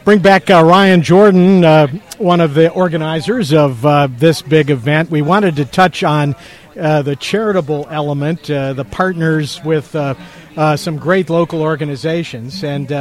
bring back Ryan Jordan, one of the organizers of this big event. We wanted to touch on the charitable element, the partners with some great local organizations. And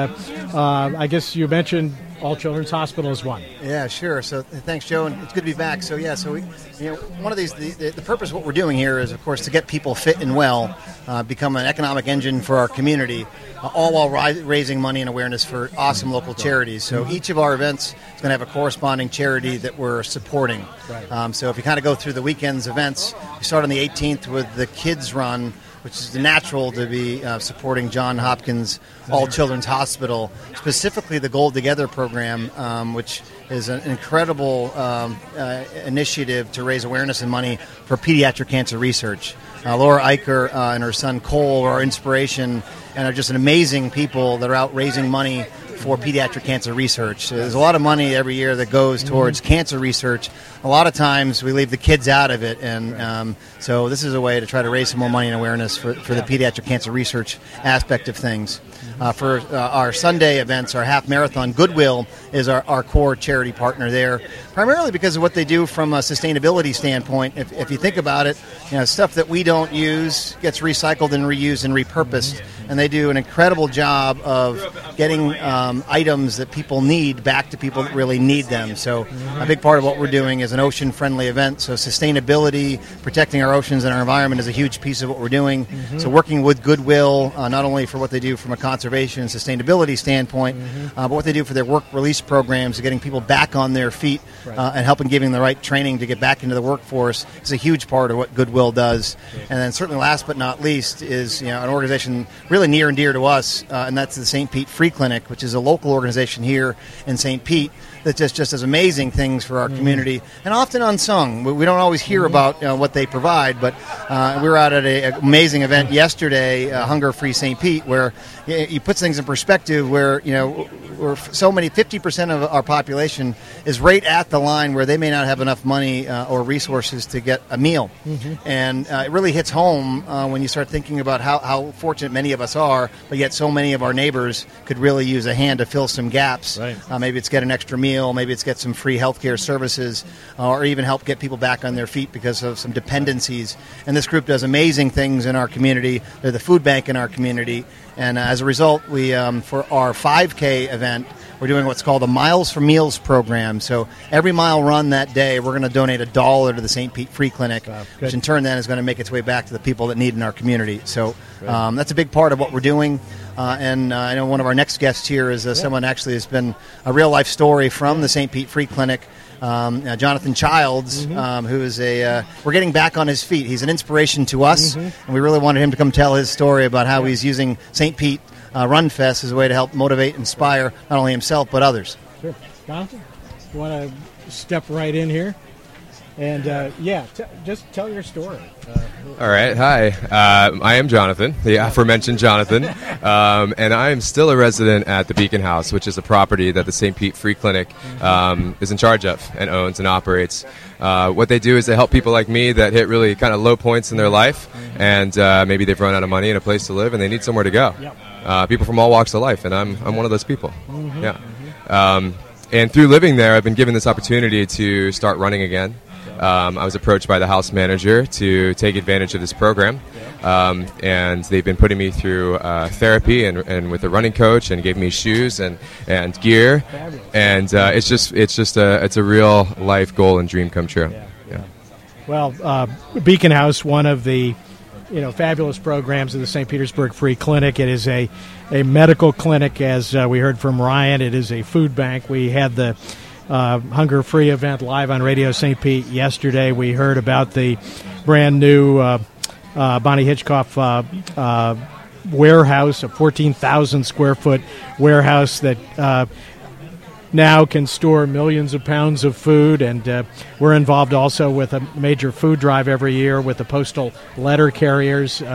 I guess you mentioned All Children's Hospital is one. Yeah, sure. So thanks, Joe, and it's good to be back. So we, one of these, the purpose of what we're doing here is, of course, to get people fit and well, become an economic engine for our community, all while raising money and awareness for awesome local charities. So each of our events is going to have a corresponding charity that we're supporting. Right. So if you kind of go through the weekend's events, we start on the 18th with the Kids Run, which is natural to be supporting John Hopkins All Children's Hospital, specifically the Gold Together program, which is an incredible initiative to raise awareness and money for pediatric cancer research. Laura Eicher and her son Cole are our inspiration and are just an amazing people that are out raising money for pediatric cancer research. There's a lot of money every year that goes towards cancer research. A lot of times we leave the kids out of it, and so this is a way to try to raise some more money and awareness for the pediatric cancer research aspect of things. For our Sunday events, our half marathon, Goodwill is our core charity partner there, primarily because of what they do from a sustainability standpoint. If you think about it, stuff that we don't use gets recycled and reused and repurposed, and they do an incredible job of getting items that people need back to people that really need them. So a big part of what we're doing is an ocean-friendly event. So sustainability, protecting our oceans and our environment is a huge piece of what we're doing. So working with Goodwill, not only for what they do from a conservation and sustainability standpoint, but what they do for their work release programs, getting people back on their feet and helping giving the right training to get back into the workforce is a huge part of what Goodwill does. And then certainly last but not least is an organization really near and dear to us, and that's the St. Pete Free Clinic, which is a local organization here in St. Pete that just does amazing things for our community, and often unsung. We don't always hear about what they provide, but we were out at an amazing event yesterday, Hunger Free St. Pete, where you put things in perspective, where we're so many, 50% of our population is right at the line where they may not have enough money or resources to get a meal. And it really hits home when you start thinking about how fortunate many of us are, but yet so many of our neighbors could really use a hand to fill some gaps. Right. Maybe it's get an extra meal, maybe it's get some free healthcare services, or even help get people back on their feet because of some dependencies. And this group does amazing things in our community. They're the food bank in our community. And as a result, we for our 5K event, we're doing what's called the Miles for Meals program. So every mile run that day, we're going to donate $1 to the St. Pete Free Clinic, which in turn then is going to make its way back to the people that need in our community. So that's a big part of what we're doing. And I know one of our next guests here is someone actually has been a real-life story from the St. Pete Free Clinic, Jonathan Childs, who is we're getting back on his feet. He's an inspiration to us, and we really wanted him to come tell his story about how he's using St. Pete Run Fest as a way to help motivate, inspire not only himself but others. Sure. Jonathan, you want to step right in here? And, just tell your story. All right. Hi. I am Jonathan, the aforementioned Jonathan, and I am still a resident at the Beacon House, which is a property that the St. Pete Free Clinic is in charge of and owns and operates. What they do is they help people like me that hit really kind of low points in their life, and maybe they've run out of money and a place to live, and they need somewhere to go. People from all walks of life, and I'm one of those people. And through living there, I've been given this opportunity to start running again. I was approached by the house manager to take advantage of this program, and they've been putting me through therapy and with a running coach, and gave me shoes and gear, and it's a real life goal and dream come true. Well, Beacon House, one of the fabulous programs of the St. Petersburg Free Clinic. It is a medical clinic, as we heard from Ryan. It is a food bank. We had the Hunger Free event live on Radio St. Pete yesterday. We heard about the brand new Bonnie Hitchcock warehouse, a 14,000 square foot warehouse that now can store millions of pounds of food, and we're involved also with a major food drive every year with the postal letter carriers.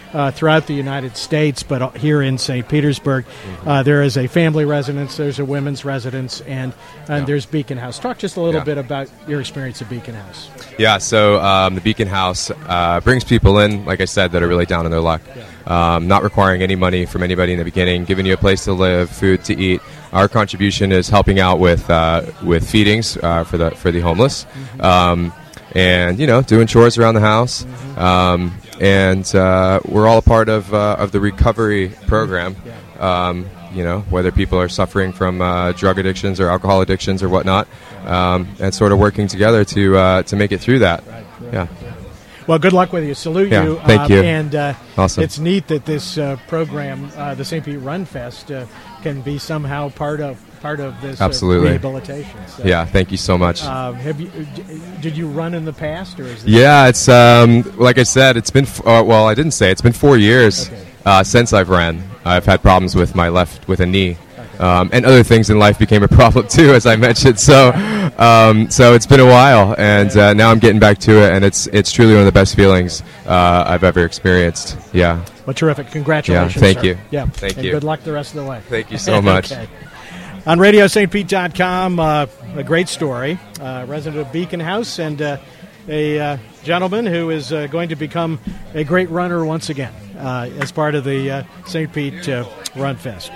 throughout the United States, but here in St. Petersburg, there is a family residence, there's a women's residence, and there's Beacon House. Talk just a little bit about your experience at Beacon House. Yeah, so the Beacon House brings people in, like I said, that are really down on their luck. Not requiring any money from anybody in the beginning, giving you a place to live, food to eat. Our contribution is helping out with feedings for the homeless, and doing chores around the house. And we're all a part of the recovery program. Whether people are suffering from drug addictions or alcohol addictions or whatnot, and sort of working together to make it through that. Yeah. Well, good luck with you. Salute you. Thank you. And awesome. It's neat that this program, the St. Pete Run Fest, can be somehow part of this Absolutely. Rehabilitation. So, yeah, thank you so much. Did you run in the past, or is this Yeah, it's like I said, it's been I didn't say it's been 4 years since I've ran. I've had problems with my left with a knee. And other things in life became a problem too, as I mentioned. So it's been a while, and now I'm getting back to it, and it's truly one of the best feelings I've ever experienced. Yeah. Well, terrific! Congratulations. Yeah, thank sir. you. Yeah, thank and you. Good luck the rest of the way. Thank you so much. Okay. On RadioStPete.com, a great story. Resident of Beacon House, and a gentleman who is going to become a great runner once again as part of the St. Pete Run Fest.